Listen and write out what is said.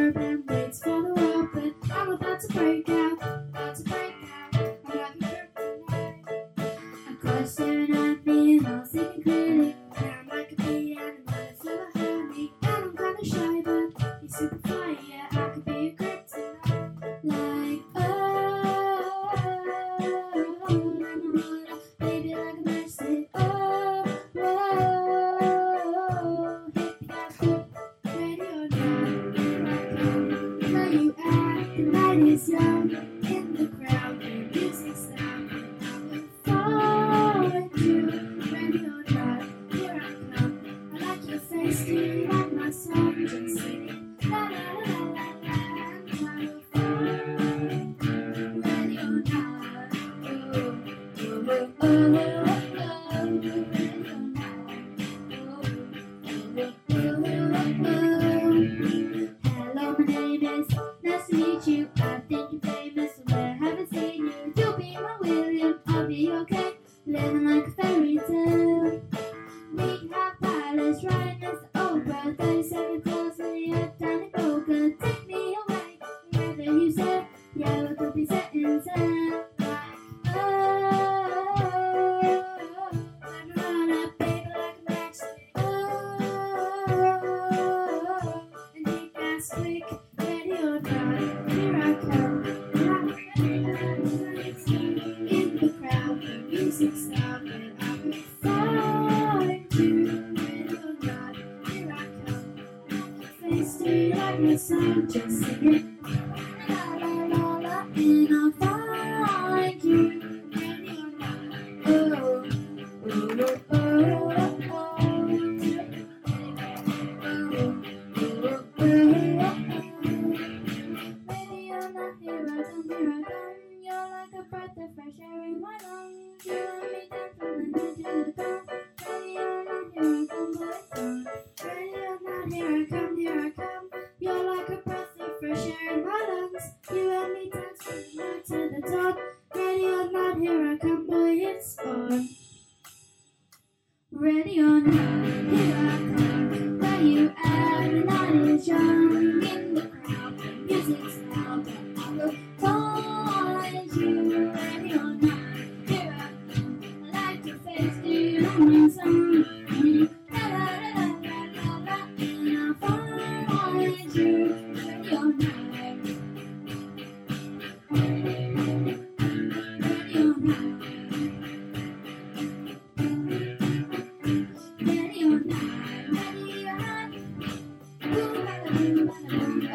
curb and waits for the world, but I'm about to break out, about to break out. I'm like a kryptonite. A car staring at me and all seeing clearly. And I'm like a bee animal that's never heard me. And I'm kinda shy, but he's super fly, yeah, I could be a kryptonite. Like, baby, like a matchstick. Hit that hook, ready or not, here I come. Where you at? The night is young, in the crowd, the music's loud, and I will find you. Ready or not, here I come. I like your face, do you like my song? Just sing it, la la la la la la. And I will find you. Ready or not, oh, oh, oh, oh, oh, ready or not, hello, my name is, nice to meet you. I think you're famous, but I haven't seen you. You'll be my William, I'll be okay, living like a fairy tale. We have pilots riding us over 37 close to the earth, tiny poker. Take me away, wherever you say, yeah, we could be setting sail. Like, I'm run up, baby, like a matchstick. And you guys quick, ready or not, here I come. In the crowd, the music's loud, and I will find you. Ready or not, here I come. Face, do you like my song? Just sing it. La la la la, and I'll find you. Ready or not, oh, oh, oh, oh, oh, oh. Ready or not, here I come, here I come. You're like a breath of fresh air in my lungs. You let me down from the head to the toe. Ready or not, here I come, boy, come. Ready or not, here I come, here I come. You're like a breath of fresh air in my lungs. You let me dance from the head to the top. Ready or not, here I come, boy, it's on. Ready or not, here I come. Where you at? The night is young, in the crowd, the music's loud, but I will find you. Ready or not, here I come. I like your face, do you like my song? La la la la la la la, and I'll find you. Ready or not, ready or not. Ready or not, ready or not. Ooh, la la la la la la.